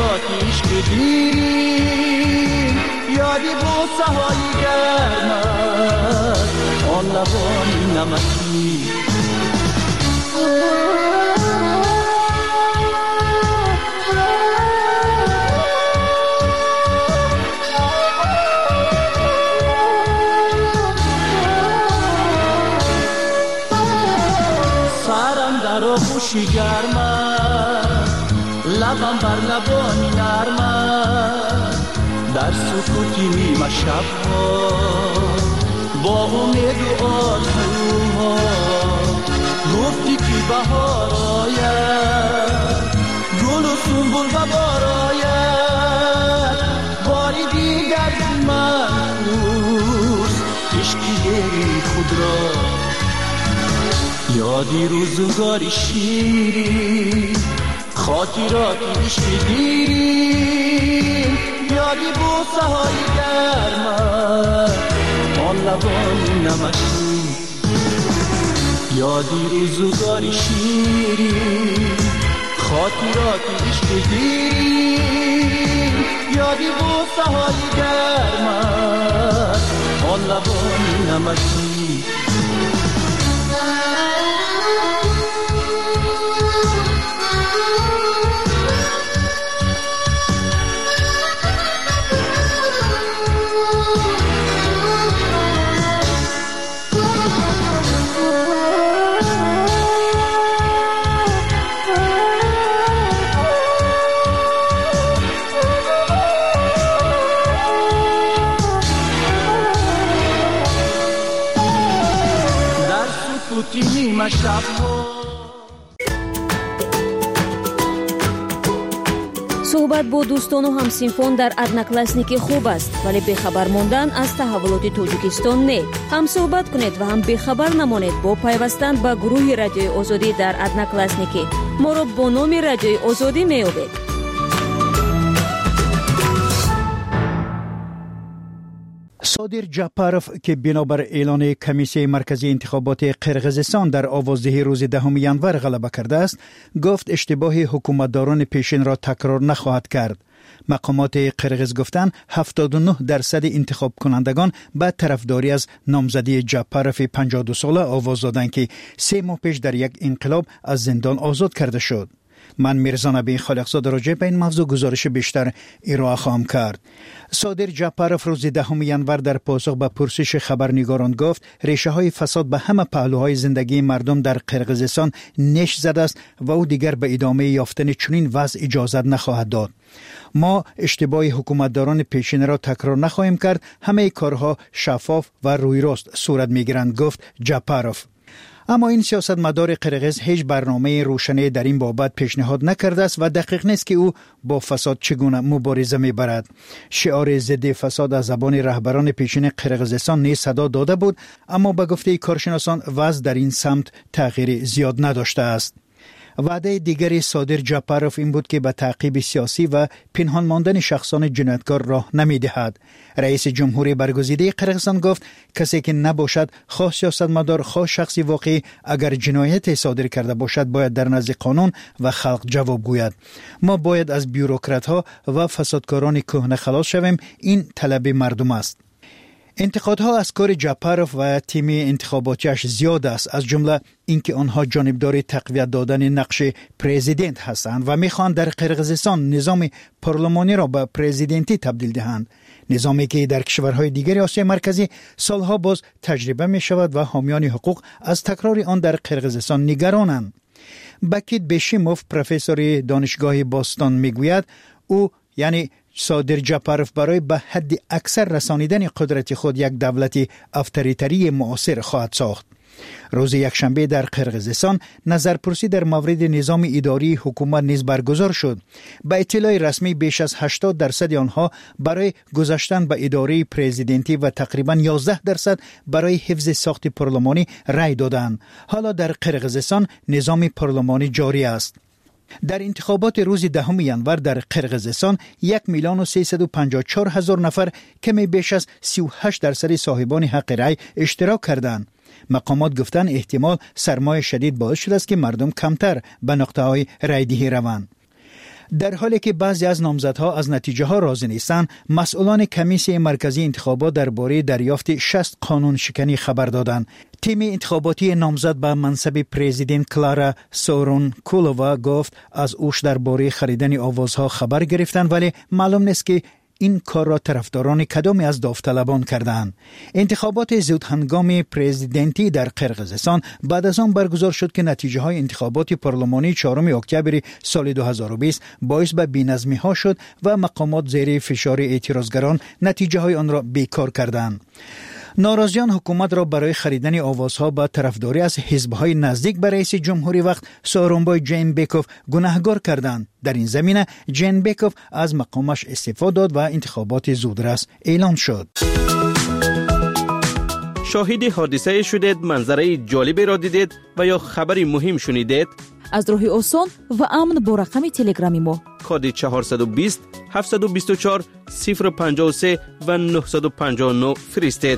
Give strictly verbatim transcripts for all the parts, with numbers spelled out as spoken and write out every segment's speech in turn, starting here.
خاطراتیش بگیریم، یادی بوسه های گرمت آن لبانی نمکی. آغوشی گرمت، لبم بر لبانی نرمت، در سکوتی نیمه شبها با امید و آرزوها گفتی که بهار آید، گل و سنبل و بار آید، باری دیگر من روز عشقی خود را. یادی روزگاری شیرین خاطراتیش بگیریم، یادی بوسه های گرمت آن لبانی نمکی. یادی روزگاری شیرین خاطراتیش بگیریم، یادی بوسه های گرمت آن لبانی نمکی. صحبت با دوستان و همسینفون در ادناکلاسنیکی خوب است، ولی بخبر موندن از تحولات توجیکستان نه. هم صحبت کنید و هم بخبر نمانید با پیوستن به گروه رادیوی آزادی در ادناکلاسنیکی. ما را با نام رادیوی آزادی میابید. صادر جاپاروف که بنابر اعلان کمیسیون مرکزی انتخابات قرقیزستان در آوازدهی روز دهم ژانویه غلبه کرده است، گفت اشتباه حکومتداران پیشین را تکرار نخواهد کرد. مقامات قرقیز گفتند هفتاد و نه درصد انتخاب کنندگان به طرفداری از نامزدی جاپاروف پنجاه و دو ساله آواز دادند که سه ماه پیش در یک انقلاب از زندان آزاد کرده شد. من میرزا نبی خالقزاد راجع به این موضوع گزارش بیشتر ارائه خواهم کرد. صادر جاپاروف روز دهم ژانویه در پاسخ به پرسش خبرنگاران گفت ریشه های فساد به همه پهلوهای زندگی مردم در قرقیزستان نش زده است و او دیگر به ادامه یافتن چنین وضع اجازه نخواهد داد. ما اشتباه حکومتداران پیشین را تکرار نخواهیم کرد، همه کارها شفاف و روی راست صورت میگیرند، گفت جاپاروف. اما این سیاستمدار قرقیز هیچ برنامه روشنی در این بابت پیشنهاد نکرده است و دقیق نیست که او با فساد چگونه مبارزه میبرد. شعار ضد فساد از زبان رهبران پیشین قرقیزستان نیز صدا داده بود، اما به گفته کارشناسان وضع در این سمت تغییر زیاد نداشته است. وعده دیگری صادر جاپاروف این بود که به تعقیب سیاسی و پنهان ماندن شخصان جنایتکار راه نمیدهد. رئیس جمهوری برگزیده قرقیزستان گفت کسی که نباشد خواه سیاستمدار خواه شخصی واقعی اگر جنایت صادر کرده باشد باید در نزد قانون و خلق جواب گوید. ما باید از بیوروکرات ها و فسادکاران کهنه خلاص شویم، این طلب مردم است. انتقادها از کار جاپاروف و تیم انتخاباتیش زیاد است، از جمله اینکه آنها جانبدار تقویت دادن نقش پرزیدنت هستند و میخوان در قرقیزستان نظام پارلمانی را به پرزیدنتی تبدیل دهند، نظامی که در کشورهای دیگر آسیای مرکزی سالها باز تجربه می شود و حامیان حقوق از تکرار آن در قرقیزستان نگرانند. بکیت بشیموف پروفسور دانشگاه باستان میگوید او یعنی صادر جاپاروف برای به حد اکثر رسانیدن قدرت خود یک دولت افطاریتری معاصر خواهد ساخت. روز یکشنبه در قرقیزستان نظرپرسی در مورد نظام اداری حکومت نیز برگزار شد. به اطلاع رسمی بیش از هشتاد درصد آنها برای گذاشتن به اداره پرزیدنتی و تقریباً یازده درصد برای حفظ ساخت پارلمانی رای دادند. حالا در قرقیزستان نظام پارلمانی جاری است. در انتخابات روز دهم ژانویه در قرقیزستان یک میلیون و سیصد و پنجاه و چهار هزار نفر کمی بیش از سی و هشت درصد صاحبان حق رای اشتراک کردند. مقامات گفتند احتمال سرمای شدید باعث شده است که مردم کمتر به نقطه‌های رایدهی روند. در حالی که بعضی از نامزدها از نتیجه ها راضی نیستند، مسئولان کمیسیون مرکزی انتخابات درباره دریافت شصت قانون شکنی خبر دادند. تیم انتخاباتی نامزد به منصب پرزیدنت کلارا سورونکولووا گفت از اوش درباره خریدن آوازها خبر گرفتند، ولی معلوم نیست که این کار را طرفداران کدامی از داوطلبان کردند. انتخابات زود هنگام پرزیدنتی در قرقیزستان بعد از آن برگزار شد که نتیجه های انتخابات پارلمانی چهارم اکتبر سال دو هزار و بیست باعث به بی‌نظمی ها شد و مقامات زیر فشار اعتراضگران نتیجه های آن را بیکار کردند. ناراضیان حکومت را برای خریدن آوازها با طرفداری از حزب‌های نزدیک به رئیس جمهوری وقت سارونبای جینبکوف گناهکار کردند. در این زمینه جینبکوف از مقامش استعفا داد و انتخابات زودرس اعلان شد. شاهد حادثه شدید، منظره جالبی را دیدید و یا خبری مهم شنیدید؟ از راه آسان و امن با رقم تلگرامی ما کد چهارصد و بیست هفتصد و بیست و چهار صفر پنجاه و سه و نهصد و پنجاه و نه فرستید.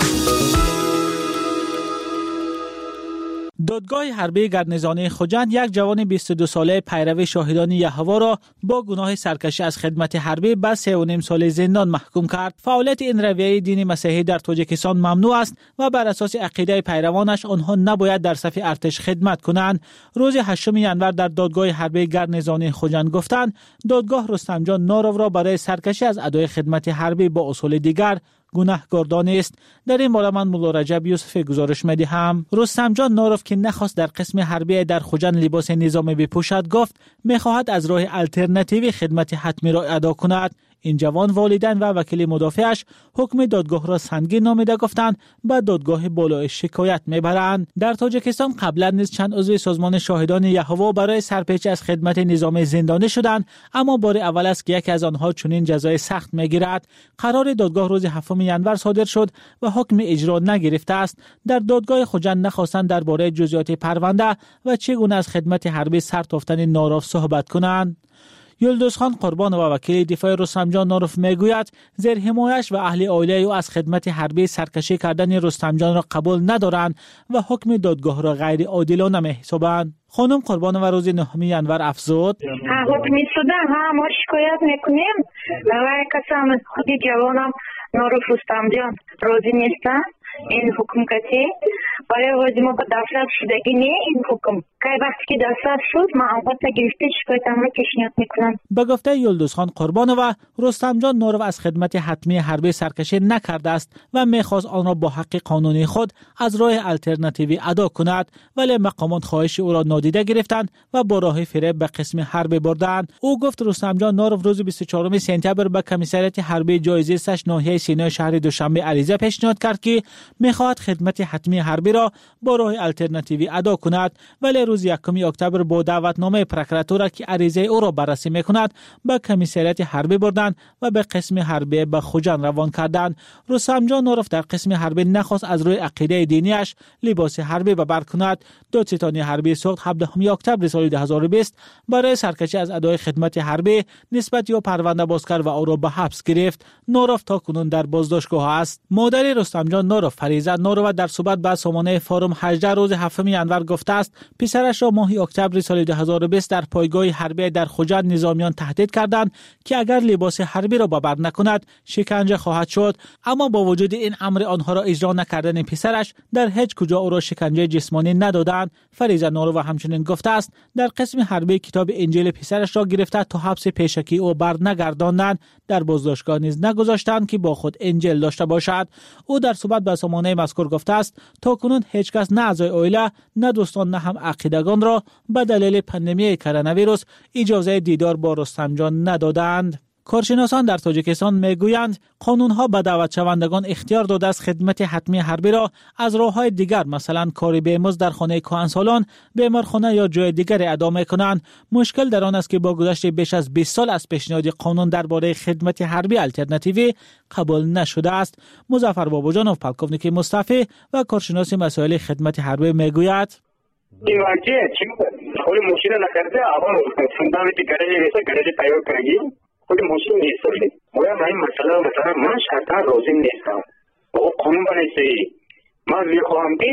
دادگاه حربی گرنزانی خوجند یک جوان بیست و دو ساله پیرو شاهدان یهوه را با گناه سرکشی از خدمت حربی به سه و نیم سال زندان محکوم کرد. فعالیت این رویه دین مسیحی در تاجیکستان ممنوع است و بر اساس عقیده پیروانش آنها نباید در صف ارتش خدمت کنند. روز هشتم ژانویه در دادگاه حربی گرنزانی خوجند گفتند دادگاه رستم جان نارو را برای سرکشی از ادای خدمت حربی با اصول دیگر گناهکار دانست. در این باره من مولا رجب یوسف گزارش می‌دهم. رستم جان ناروف که نخواست در قسم حربی در خوجند لباس نظامی بپوشد گفت می‌خواهد از راه الटरनेटिव خدمت حتمی را ادا کند. این جوان والدین و وکیل مدافعش حکم دادگاه را سنگین نامیده گفتند به دادگاه بالای شکایت میبرند. در تاجیکستان قبلا نیز چند عضو سازمان شاهدان یهوه برای سرپیچی از خدمت نظامی زندانی شدند، اما بار اول است که یکی از آنها چنین جزای سخت میگیرد. قرار دادگاه روز هفتم ژانویه صادر شد و حکم اجرا نگرفته است. در دادگاه خوجند نخواستند درباره جزئیات پرونده و چگونه از خدمت حربی سر تافتن ناراف صحبت کنند. یلدوز خان قربان و وکیل دفاع رستم جان ناروف میگوید زیر حمایش و اهل عائله او از خدمت حربی سرکشی کردن رستم جان را قبول ندارند و حکم دادگاه را غیر عادلانه می‌حسابند. خانم قربان و روز نهم ژانویه افزود حکم شده ها ما شکایت میکنیم و کسان خودی جوانم ناروف رستم جان راضی نیستند این حکم کتی برای وقتی ما با دسترس شدگی نه این حکم که وقتی که دسترس شد ما البته گرفته شکایتم را پیشنهاد میکنم. به گفته یلدوز خان قربان و رستم جان ناروف از خدمت حتمی حربی سرکشی نکرده است و میخواست آن را با حق قانونی خود از راه الटरनेटिव ادا کند، ولی مقامات خواهش او را نادیده گرفتند و با راه فریب به قسم حربی بردند. او گفت رستم جان ناروف روز بیست و چهارم سپتامبر به کمیسریت حربی جایزه سش ناحیه سینای شهر دوشنبه عریضه پیشنهاد کرد که میخواهد خدمت حتمی حربی را با راه الटरनेटिव ادا کند، ولی روز یکم اکتبر با دعوتنامه پروکراتور که عریضه او را بررسی میکند به کمیسریت حربی بردند و به قسم حربی به خوجند روان کردند. رستم جان ناروف در قسم حربی نخواست از روی عقیده دینیش لباس حربی به بر کند. دادستانی حربی سوخت هفدهم اکتبر سال دو هزار و بیست برای سرکشی از ادای خدمت حربی نسبت یا پرونده باز کرد و او را به حبس گرفت. ناروف تا کنون در بازداشتگاه است. مادر رستم جان ناروف فریزه ناروف در صحبت با سامانه فارم هجده روز هفتم ژانویه گفته است پسرش را ماه اکتبر سال دو هزار و بیست در پایگاه حربی در خوجند نظامیان تهدید کردند که اگر لباس حربی را به بر نکند شکنجه خواهد شد، اما با وجود این امر آنها را اجرا نکردن پسرش در هیچ کجا او را شکنجه جسمانی ندادند. فریزه ناروف همچنین گفته است در قسم حربی کتاب انجیل پسرش را گرفته تا حبس پیشکی او بر نگرداندند. در بازداشتگاه نیز نگذاشتند که با خود انجیل داشته باشد. او در صحبت با سامانه مذکور گفته است تا کنون هیچ کس نه اعضای عائله نه دوستان نه هم عقیدگان را به دلیل پاندمی کرونا ویروس اجازه دیدار با رستم جان ندادند. کارشناسان در تاجیکستان میگویند قانونها به دعوت شوندگان اختیار داده است خدمت حتمی حربی را از راه‌های دیگر مثلا کار بیمزد در خانه کهنسالان، بیمارخانه یا جای دیگر ادا می‌کنند. مشکل در آن است که با گذشت بیش از بیست سال از پیشنهاد قانون درباره خدمت حربی الटरनेटिव قبول نشده است. مظفر باباجانوف پالکوونیک مصطفی و کارشناس مسائل خدمت حربی میگوید این واقعیت خود مشکل نکرده اما فوندامنتی گرایش ایسا گرایش تیار کردیم خود مشکل نیست. مولا من این مسئله مثلا من شرطا راضی نیستم با قانون بنیسته من میخواهم که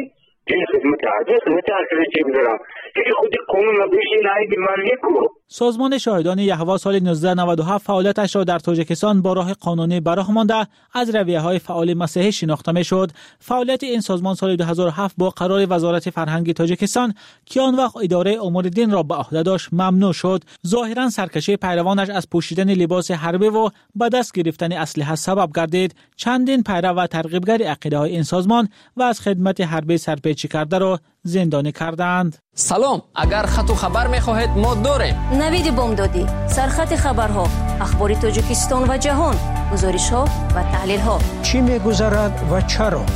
این خدمت عادی خدمت عادی چه می‌دارم که خود قانون نبوشی نهایی بیماری کو. سازمان شاهدان یهوه سال نوزده نود و هفت فعالیتش را در تاجیکستان با راه قانونی براه مانده از رویه‌های فعال مسیحی شناخته می‌شد. فعالیت این سازمان سال دو هزار و هفت با قرار وزارت فرهنگ تاجیکستان که آن وقت اداره امور دین را به عهده داشت ممنوع شد. ظاهراً سرکشی پیروانش از پوشیدن لباس حربی و به دست گرفتن اسلحه سبب گردید. چندین پیرو و ترغیبگر عقیده‌های این سازمان و از خدمت حربی سرپیچی کرده را زندانی کردند. سلام، اگر خط و خبر می‌خواهید ما داریم. نوید بامدادی، سرخط خبرها، اخبار تاجیکستان و جهان، گزارش‌ها و تحلیل‌ها. چی می‌گذرد و چرا؟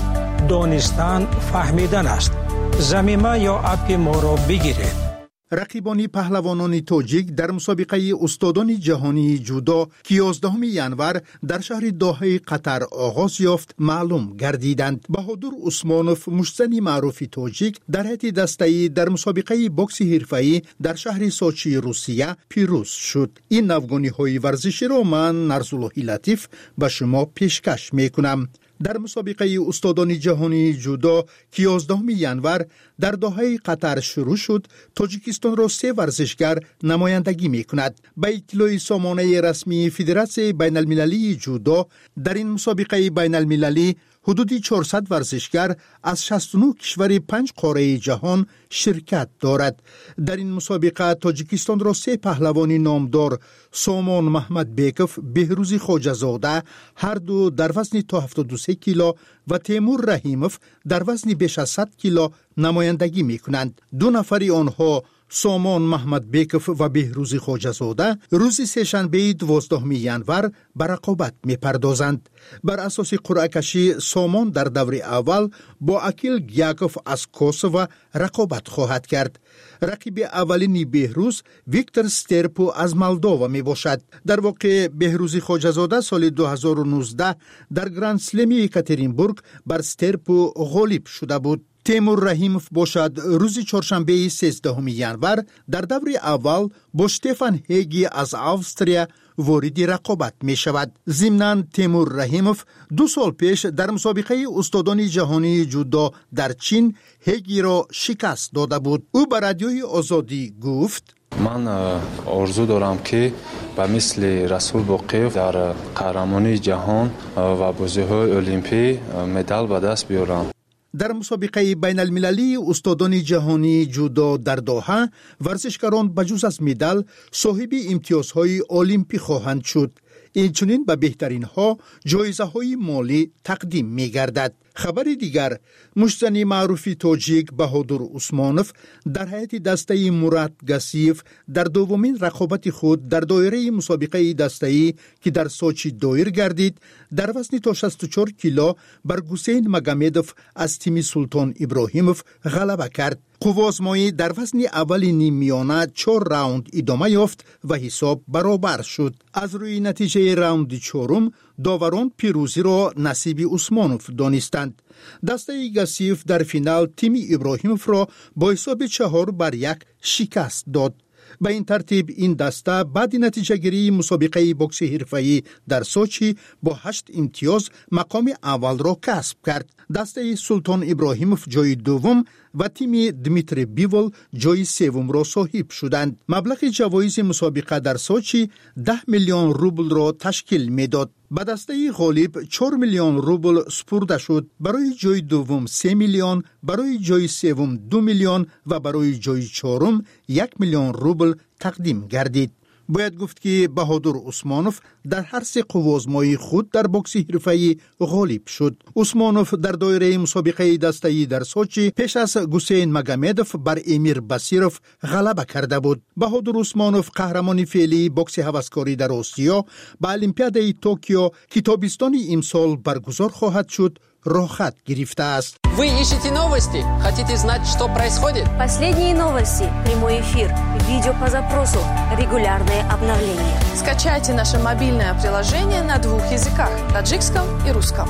دانستن فهمیدن است. زمینه یا اپ ما را بگیرید. رقیبان پهلوانان تاجیک در مسابقه استادان جهانی جودو که یازدهم ینور در شهر دوحه قطر آغاز یافت معلوم گردیدند. بهادر عثمانوف، مشتزن معروف تاجیک، در هیئت دسته‌ای در مسابقه بوکس حرفه‌ای در شهر سوچی روسیه پیروز شد. این نوگانی‌های ورزشی را من نرسالله لطیف به شما پیشکش می‌کنم. در مسابقه استادان جهانی جودو که یازدهم ینور در دوحه قطر شروع شد، تاجیکستان را سه ورزشگر نمایندگی می کند. به اطلاع سامانه رسمی فدراسیون بین المللی جودو، در این مسابقه بین المللی حدود چهارصد ورزشگر از شصت و نه کشور پنج قاره جهان شرکت دارد. در این مسابقه تاجیکستان را سه پهلوان نامدار سامان محمد بیکوف، بهروزی خواجه‌زاده، هر دو در وزن تا هفتاد و سه کیلو و تیمور رحیموف در وزن بیش از صد کیلو نمایندگی می کنند. دو نفری آنها، سامان محمد بیکوف و بهروزی خواجه‌زاده، روز سه‌شنبه دوازدهم ینور به رقابت می پردازند. بر اساس قرعه کشی سامان در دور اول با اکیل گیاکوف از کوسوو رقابت خواهد کرد. رقیب اولین بهروز ویکتور سترپو از مولداوا می باشد. در واقع بهروزی خواجه‌زاده سال دو هزار و نوزده در گرند اسلم یکاترینبورگ بر سترپو غالب شده بود. تیمور رحیموف باشد روز چهارشنبه سیزدهم ینور در دور اول با شتفان هیگی از استرالیا وارد رقابت می شود. ضمناً تیمور رحیموف دو سال پیش در مسابقه استادان جهانی جودو در چین هیگی را شکست داده بود. او به رادیوی آزادی گفت: من آرزو دارم که به مثل رسول باقیف در قهرمانی جهان و بازی‌های المپیک مدال به دست بیارم. در مسابقه بین المللی استادان جهانی جودو در دوحه، ورزشکاران بجز از مدال صاحب امتیازهای المپیک خواهند شد. اینچنین به بهترین ها جایزه های مالی تقدیم می گردد. خبر دیگر، مشتزن معروف تاجیک بهادر عثمانوف در هیئت دسته مراد گسیف در دومین رقابت خود در دایره مسابقه دسته‌ای که در سوچی دایر گردید، در وزن تا شصت و چهار کیلو بر حسین مگامدوف از تیم سلطان ابراهیموف غلبه کرد. قوازمایی در وزن اول نیم میانه چهار راوند ادامه یافت و حساب برابر شد. از روی نتیجه راوند چهارم داوران پیروزی را نصیب عثمانوف دانستند. دسته گسیف در فینال تیم ابراهیموف را با حساب چهار بر یک شکست داد. به این ترتیب این دسته بعد نتیجه گیری مسابقه بوکس حرفه‌ای در سوچی با هشت امتیاز مقام اول را کسب کرد. دسته سلطان ابراهیموف جای دوم و تیم دمیتری بیول جای سوم را صاحب شدند. مبلغ جوایز مسابقه در سوچی ده میلیون روبل را تشکیل میداد. به دسته غالب چهار میلیون روبل سپرده شد. برای جای دوم سه میلیون، برای جای سوم دو میلیون و برای جای چهارم یک میلیون روبل تقدیم گردید. باید گفت که بهادر عثمانوف در هر سه قوازمایی خود در بوکس حرفه‌ای غالب شد. عثمانوف در دایره مسابقه دسته‌ای در سوچی پیش از حسین مگامدوف بر امیر باسیروف غلبه کرده بود. بهادر عثمانوف قهرمان فعلی بوکس هوسکاری در آسیا به المپیاد توکیو که تابستان امسال برگزار خواهد شد راحت گرفته است. Вы ищете новости? Хотите знать, что происходит? Последние новости, прямой эфир, видео по запросу, регулярные обновления. Скачайте наше мобильное приложение на двух языках – таджикском и русском.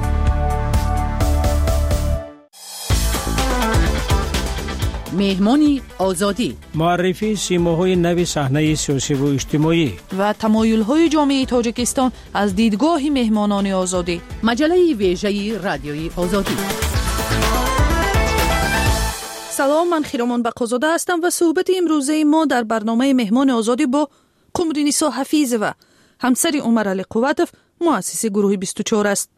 مهمانی آزادی، معرفی سیماهای نوی صحنه سیاسی و اجتماعی و تمایل‌های جامعه تاجیکستان از دیدگاه مهمانان آزادی. مجله ویژه رادیوی آزادی. سلام، من خیرامان بقازاده هستم و صحبت امروزه ما در برنامه مهمان آزادی با قمرنیسا حفیظ و همسر عمرعلی قوتوف مؤسس گروه بیست و چهار است.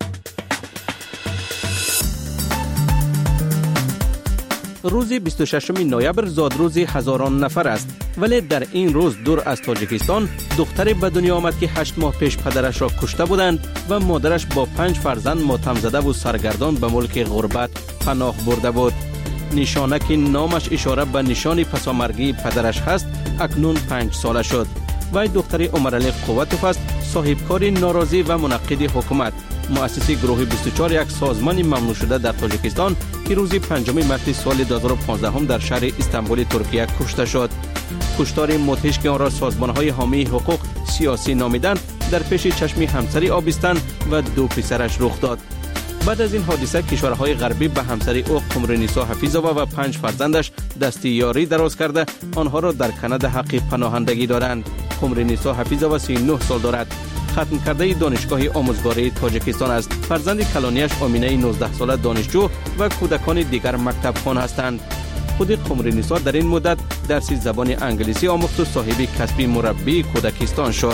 روز بیست و ششم نوامبر زادروز هزاران نفر است، ولی در این روز دور از تاجیکستان دختری به دنیا آمد که هشت ماه پیش پدرش را کشته بودند و مادرش با پنج فرزند ماتم زده و سرگردان به ملک غربت پناه برده بود. نشانه که نامش اشاره به نشان پسامرگی پدرش هست اکنون پنج ساله شد. وی دختری عمرعلی قوتوف است، صاحبکار ناراضی و منقد حکومت، مؤسس گروه بیست و چهار، یک سازمان ممنوع شده در تاجیکستان که روز پنجم مارس سال دو هزار و پانزده در شهر استانبول ترکیه کشته شد. کشتار مدهش که آن را سازمان‌های حامی حقوق سیاسی نامیدند در پیش چشم همسری آبستن و دو پسرش رخ داد. بعد از این حادثه کشورهای غربی به همسری او قمرنیسا حفیظووا و پنج فرزندش دست یاری دراز کرده آنها را در کانادا حق پناهندگی دادند. قمرنیسا حفیظووا سی و نه سال دارد. ختم کرده دانشگاه آموزگاری تاجیکستان است. فرزند کلانیش آمینه نوزده ساله دانشجو و کودکان دیگر مکتب خوان هستند. خود قمرنیسا در این مدت درس زبان انگلیسی آموخت و صاحب کسب مربی کودکستان شد.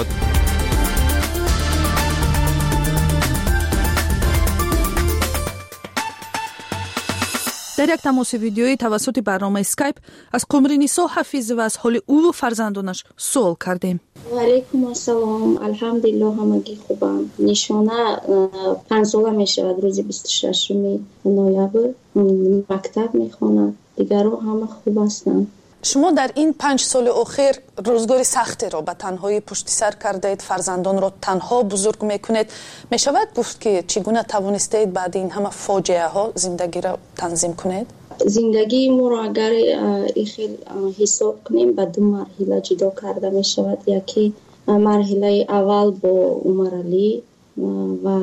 در یک تماس ویدیویی توسط برنامه اسکایپ از قمرنیسا حفیظ و از حال او و فرزندانش سوال کردیم. و علیکم السلام، الحمدلله همگی خوبم. نشانه پنج ساله می شود، روز بیست و ششم نوامبر مکتب می خوند. دیگران همه خوب هستند. شما در این پنج سال اخیر روزگاری سختی را به تنهایی پشت سر کردید، فرزندان را تنها بزرگ میکنید. می شود گفت که چگونه توانستید بعد این همه فاجعه ها زندگی را تنظیم کنید؟ زندگی ما را اگر خیلی حساب کنیم به دو مرحله جدا کرده می شود. یکی مرحله اول با عمرعلی و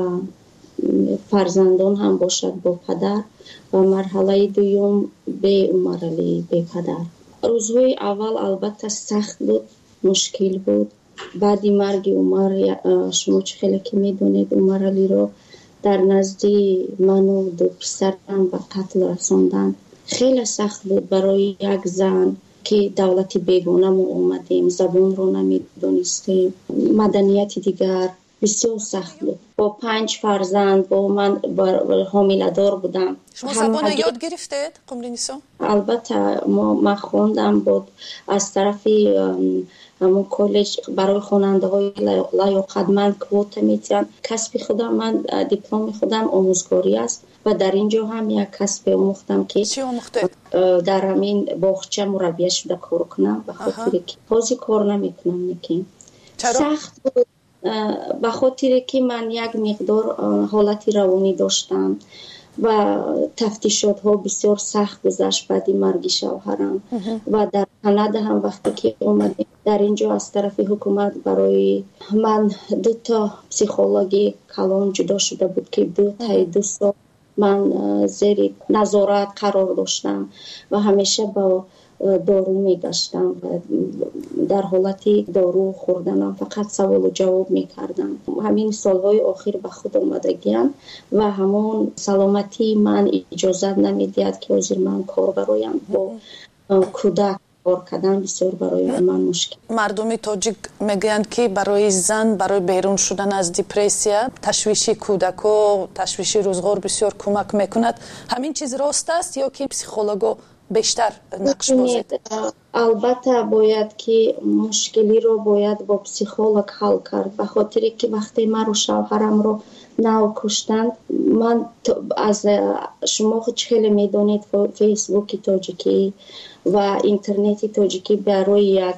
فرزندان هم باشد با پدر و مرحله دوم به عمرعلی به پدر. روزهای اول البته سخت بود، مشکل بود. بعد مرگ عمر، شما چه خیلی که میدونید عمرعلی رو در نزدی من و دو پسرم به قتل رساندن. خیلی سخت بود برای یک زن که دولت بیگانه ما اومدیم، زبان رو نمیدونستیم، مدنیت دیگر. بسیار سخت بود. با پنج فرزند با من حامله دار بودم. شما زبان یاد گرفتید قمرنیسا؟ البته ما من خوندم بود از طرف همون کالج برای خواننده های لیاقتمند کوتا میتونن. کسب خودم من دیپلم خودم آموزگاری است و در اینجا هم یک کسب آموختم که چی آموختید؟ در همین باغچه مربیه شده کار کنم، به خاطر که بازی کار نمیکنم نکیم. سخت بود به خاطر که من یک مقدار حالتی روانی داشتم و تفتیشات ها بسیار سخت گذشت بعد مرگ شوهرم و در کانادا هم وقتی که اومدیم در اینجا از طرف حکومت برای من دو تا پسیخولوژی کلان جدا شده بود که دو تا دو سال من زیر نظارت قرار داشتم و همیشه با دارو می گشتم و در حالتی دارو خوردنم فقط سوال و جواب می کردم. همین سالهای آخر به خود آمدگیم و همون سلامتی من اجازت نمی دید که حاضر من کار برایم با کودک کار کردن بسیار برای من مشکل. مردم تاجیک میگویند که برای زن برای بیرون شدن از دپرسیا تشویش کودک و تشویش روزگار بسیار کمک میکند. همین چیز راست است یا که پسیخولوژا بیشتر نقش بازی؟ البته باید که مشکلی رو باید با پسیخولوژ حل کرد، به خاطر که وقتی من رو شوهرم رو نو کشتند، من از شما خود خیلی میدونید فیسبوک تاجیکی و اینترنت تاجیکی برای یک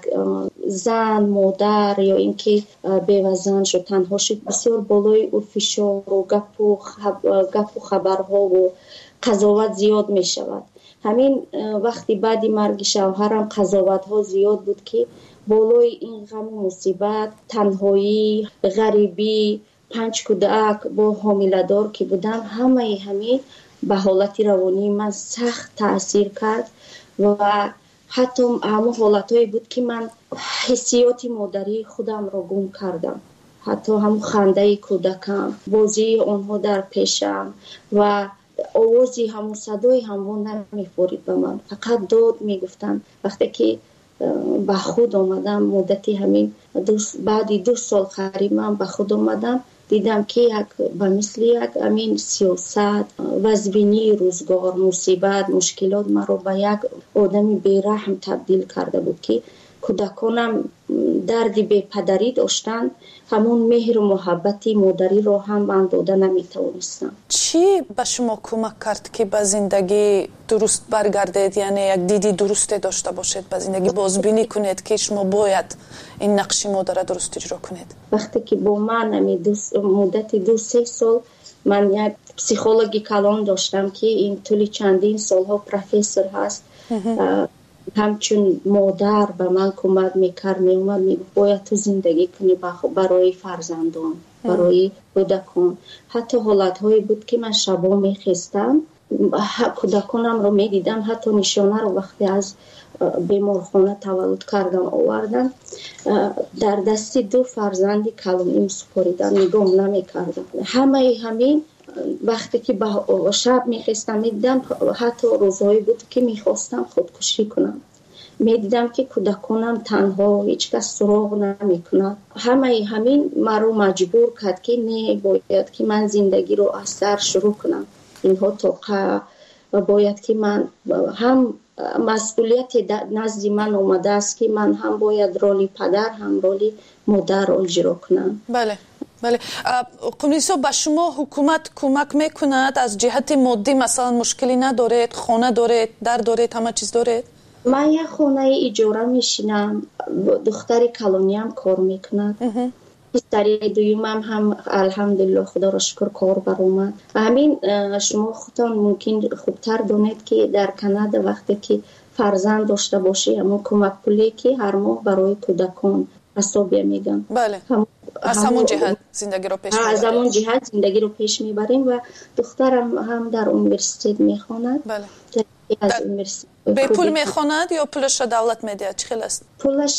زن مادر یا اینکه بیوه‌زن شد تنها شد بسیار بالای و فشار و گپ و گپ و خبرها و قضاوت زیاد می شود. همین وقتی بعد مرگ شوهرم قضاوت ها زیاد بود که بالای این غم و مصیبت، تنهایی، غریبی، پنج کودک با حامله دار که بودم، همه همین به حالت روانی من سخت تاثیر کرد و حتی همون حالتایی بود که من حسیات مادری خودم را گم کردم. حتی هم خنده کودکم، بازی آنها در پیشم و آوازی همون صدای همون نمیفورید به من، فقط داد میگفتن. وقتی که به خود آمدم مدتی همین دو بعد دو سال قریب من به خود آمدم، دیدم که یک به مثل یک امین سیاست، وضعبینی روزگار، مصیبت، مشکلات مرا به یک آدمی بیرحم تبدیل کرده بود که کودکانم دردی به پدری داشتن، همون مهر و محبتی مادری رو هم من داده نمیتونستم. چی به شما کمک کرد که به زندگی درست برگردید؟ یعنی یک دیدی درست داشته باشید به زندگی، بازبینی کنید که شما باید این نقش مادر درست اجرا کنید؟ وقتی که با من مدت دو سه سال من یک پسیخولوژی کلان داشتم که این طول چندین سالها پروفسور هست، همچون مادر به من کمک میکرد، میومد میگفت باید تو زندگی کنی برای فرزندان، برای کودکان. حتی حالت هایی بود که من شبا میخستم کودکانم رو میدیدم، حتی نشانه رو وقتی از بیمارخانه تولد کردن آوردن در دستی دو فرزندی کلونیم سپاریدن، نگاه نمیکردن. همه همین وقتی که به شب میخواستم میدیدم، حتی روزهایی بود که میخواستم خودکشی کنم، میدیدم که کودکانم تنها، هیچ کس سراغ نمیکنه. همه همین مرا مجبور کرد که نه، باید که من زندگی رو از سر شروع کنم. اینها توقع و باید که من هم مسئولیت نزد من اومده است که من هم باید رولی پدر هم رولی مادر رو اجرا کنم. بله بله. قملیسو به شما حکومت کمک میکند از جهت مادی؟ مثلا مشکلی ندارید؟ خانه دارید؟ در دارید؟ همه چیز دارید؟ من یک خانه اجاره میشینم، دختر کلونی هم کار میکند، پسر دویمم هم الحمدلله خدا را شکر کار برآمد. همین شما خودتان ممکن خوبتر دانید که در کانادا وقتی که فرزند داشته باشی همون کمک پولی که هر ماه برای کودکان حسابی میگن. بله. هم از همون جهت زندگی رو پیش میبریم. از همون جهت زندگی رو پیش میبریم و دخترم هم در اونیورسیته میخواند. بله. از به پول میخواند یا پولش را دولت میده؟ چه خیلی است؟ پولش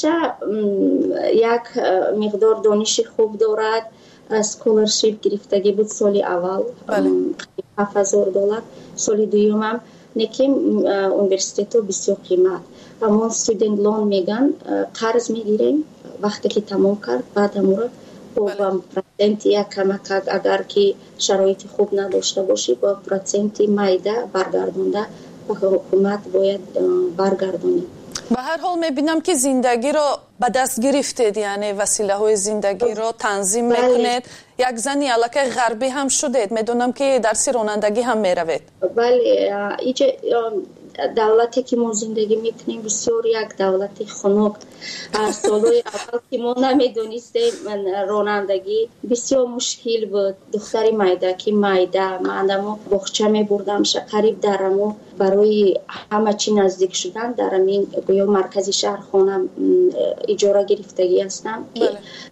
یک مقدار دانش خوب دارد، اسکولرشیپ گرفتگی بود سال اول. بله. هفت هزار دلار. سال دوم هم نکیم اونیورسیته بسیار قیمت. همون استودنت لون میگن، قرض میگیریم وقتی که تمام کرد، بعد امور با پرسنت یا کمک اگر که شرایط خوب نداشته باشی با پرسنت مایده برگردونده و حکومت باید برگردونی. به هر حال میبینم که زندگی رو به دست گرفتید، یعنی وسیله های زندگی رو تنظیم میکنید. یک زنی الکه غربی هم شدید، میدونم که درس رانندگی هم میروید. بله، ایجا دولتی که ما زندگی میکنیم بسیار یک دولتی خنک. سالهای اول که ما نمیدونستیم رانندگی بسیار مشکل بود. دختری مایده که مایده من بخچه میبردم قریب درمو برای همه چی نزدیک شدن در همین گویا مرکزی شهر خانم اجاره گرفتگی هستم که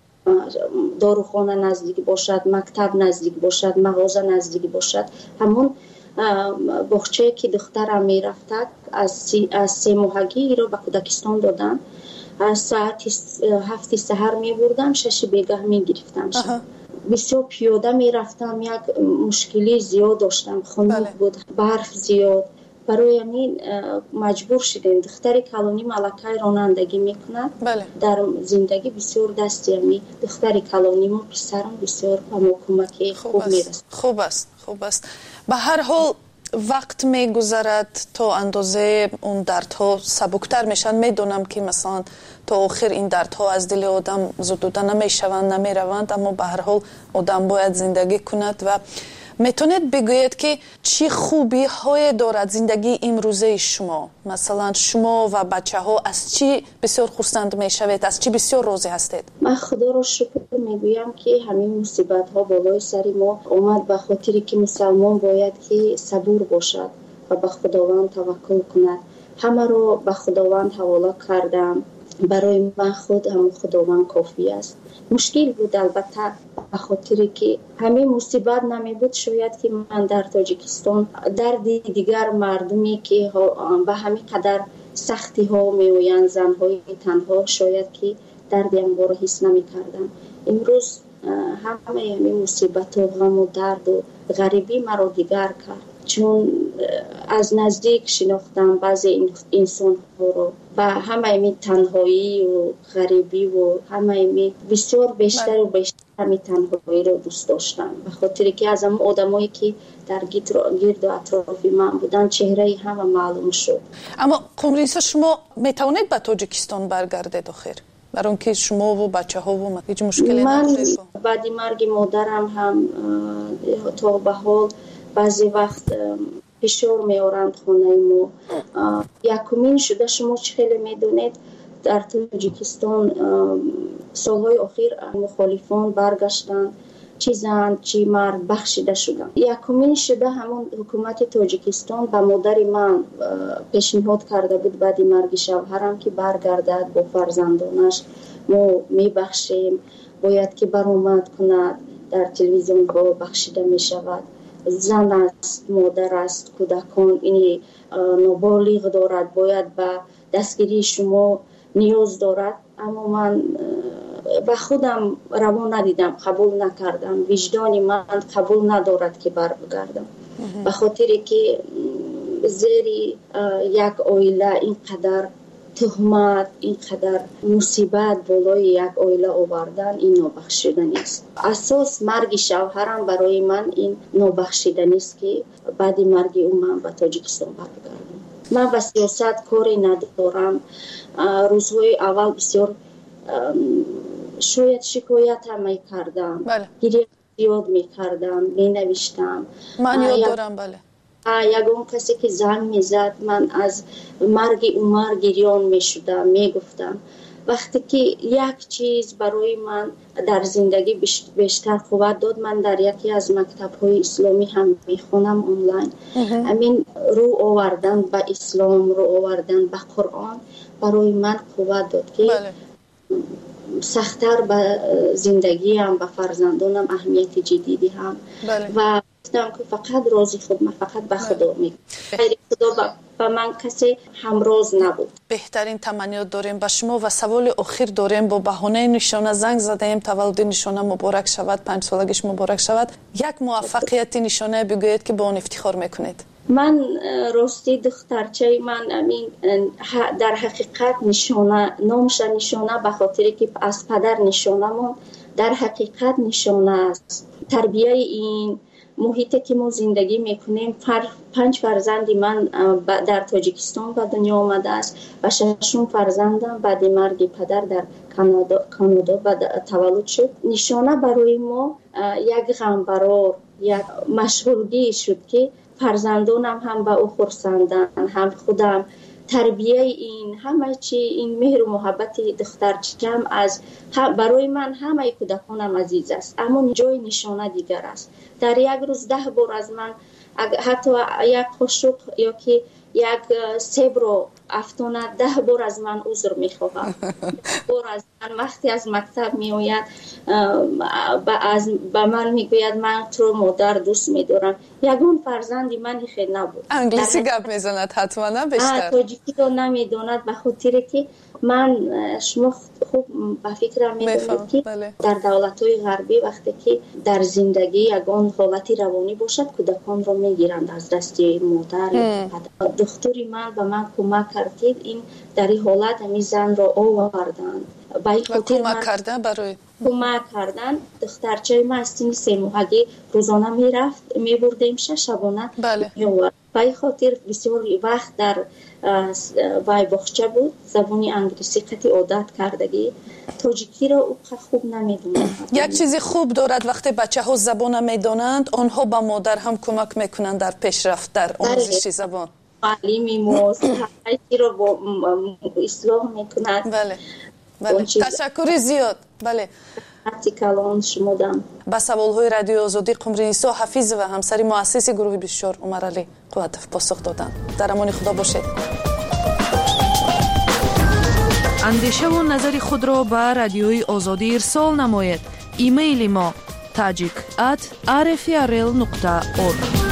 داروخانه نزدیک باشد، مکتب نزدیک باشد، مغازه نزدیک باشد. همون بخچه که دخترم می رفتد از سی, از سه ماهگی رو به کودکستان دادن. از ساعت هفت سحر می بردم، شش بیگاه می گرفتم. بسیار پیاده می رفتم، یک مشکلی زیاد داشتم، خنک بله. بود، برف زیاد. برای همین مجبور شدیم. دختر کلونی ملکه رانندگی میکند. بله. در زندگی بسیار دستی همی دختر کلونی و پسرم بسیار همه کمکی خوب میرسد. خوب است، خوب است. به هر حال وقت میگذرد تا اندازه اون دردها سبکتر میشن. میدونم که مثلا تا آخر این دردها از دل آدم زدوده نمیشوند، نمیروند، اما به هر حال آدم باید زندگی کند. و میتونید بگویید که چی خوبی های دارد زندگی امروزه شما؟ مثلا شما و بچه ها از چی بسیار خرسند میشوید؟ از چی بسیار راضی هستید؟ من خدا را شکر میگویم که همین مصیبت ها بالای سر ما اومد به خاطری که مسلمان باید که صبور باشد و به خداوند توکل کند. همه رو به خداوند حواله کردم. برای من خود هم خداوند کافی است. مشکل بود البته به خاطر که همین مصیبت نمی بود شاید که من در تاجیکستان درد دیگر مردمی که به همین قدر سختی ها می آیند، زنهای تنها، شاید که دردی هم رو حس نمی کردم. امروز همه همین مصیبت و غم و درد و غریبی مرا دیگر کرد. چون از نزدیک شناختم بعضی انسان ها رو و همه می تنهایی و غریبی و همه می بسیار بیشتر و بیشتر همین تنهایی رو دوست داشتم به خاطر که از اون آدمایی که در گرد و اطراف من بودن چهره همه معلوم شد. اما قمریسا شما میتونید به تاجیکستان برگردید آخر؟ برای اون که شما و بچه ها و هیچ مشکلی ندارید؟ من بعد مرگ مادرم هم تا به حال بعضی وقت فشار میارند خانه ما. یکمین شده شما خیلی میدونید در تاجیکستان سالهای اخیر مخالفان برگشتن چی زن چی مرد بخشیده شدن. یکمین شده همون حکومت تاجیکستان به مادر من پیشنهاد کرده بود بعد مرگ شوهرم که برگردد با فرزندانش ما میبخشیم باید که برآمد کند در تلویزیون با بخشیده میشود. زن است مادر است کودکان این نابالغ دارد باید به دستگیری شما نیاز دارد. اما من به خودم روا ندیدم قبول نکردم وجدان من قبول ندارد که برگردم به خاطر که زیر یک عائله اینقدر تهمت اینقدر مصیبت بالای یک عائله آوردن این نابخشودنی است. اساس مرگ شوهرم برای من این نابخشودنی است که بعد مرگ او من به تاجیکستان برگردم. من با سیاست کاری ندارم. روزهای اول بسیار شاید شکایت هم می کردم بله. گریه زیاد می کردم می نوشتم من یاد دارم بله یگان کسی که زنگ می زد من از مرگ عمر گریان می شدم می گفتم. وقتی که یک چیز برای من در زندگی بیشتر قوت داد من در یکی از مکتب‌های اسلامی هم میخونم آنلاین همین رو آوردن به اسلام رو آوردن به قرآن برای من قوت داد که بله. سخت‌تر به زندگی هم به فرزندانم اهمیت جدیدی هم بله. و گفتم که فقط راضی خود من فقط به خدا میگم غیر خدا و من کسی همراز نبود. بهترین تمنیات داریم با شما و سوال اخیر داریم با بهانه نشانه زنگ زدیم تولد نشانه مبارک شود پنج سالگیش مبارک شود یک موفقیت نشانه بگویید که با اون افتخار میکنید. من راستی دخترچه من امین در حقیقت نشانه نامش نشانه به خاطر که از پدر نشانمون در حقیقت نشانه است. تربیه این محیطی که ما زندگی میکنیم پنج فرزندی من در تاجیکستان به دنیا آمده است و ششم فرزندم بعد مرگ پدر در کانادا کانادا بعد تولد شد. نشانه برای ما یک غمبرار یک مشغولگی شد که فرزندانم هم به او خرسندن هم خودم تربیه این همه چی این مهر و محبت دخترچم از برای من همه کودکانم عزیز است اما جای نشانه دیگر است. در یک روز ده بار از من حتی یک قاشق یا که یک سیب رو افتونه ده بار از من عذر میخواهم. بار از من وقتی از مکتب میآید به من میگوید من تو مادر دوست میدارم. یگان فرزندی من خیلی نبود. انگلیسی گپ میزند حتما نه بیشتر. تاجیکی رو نمیداند به خاطر که من شما خوب به فکرم میدونید که بله. در دولت‌های غربی وقتی که در زندگی یگان حالتی روانی باشد کودکان رو میگیرند از دست مادر یا پدر. دکتری من به من کمک کرد که این در این حالت همین زن را آوردن و کمک کردن برای کمک کردن. دخترچه من از سن سه ماهگی روزانه میرفت میبردیم شش شبانه بله. میآورد. به این خاطر بسیار وقت در وای بخچه بود زبانی انگلیسی قطعی عادت کردگی تاجیکی را او خوب نمیدونند. یک چیزی خوب دارد وقتی بچه ها زبان میدانند آنها با مادر هم کمک میکنند در پیشرفت در آموزش زبان. تعلیمی موز هایی را با اصلاح میکنند. بله بله تشکر زیاد. بله ارتکالان شمودم. با سوالهای رادیو آزادی قمرینیسا حفیظ و همسری مؤسس گروه بیست و چهار عمر علی قوتف پاسخ دادند. در امان خدا باشید. اندیشه و نظر خود را به رادیوی آزادی ارسال نمایید. ایمیل ما tajik at r f r l dot org.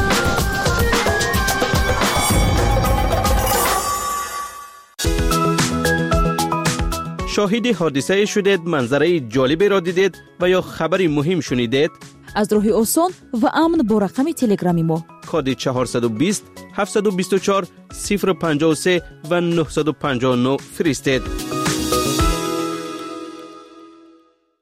شاهد حادثه شدید، منظره جالبی را دیدید و یا خبری مهم شنیدید؟ از راه آسان و امن با رقم تلگرامی ما کد چهارصد و بیست هفتصد و بیست و چهار صفر پنجاه و سه و نه پنج نه فرستید.